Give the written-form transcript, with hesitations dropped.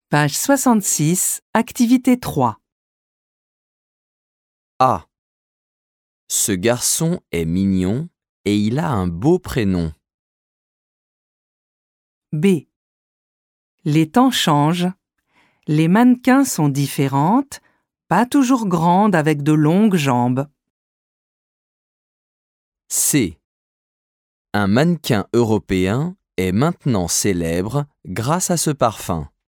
Page 66, activité 3. A. Ce garçon est mignon et il a un beau prénom. B. Les temps changent. Les mannequins sont différentes, pas toujours grandes avec de longues jambes. C. Un mannequin européen est maintenant célèbre grâce à ce parfum.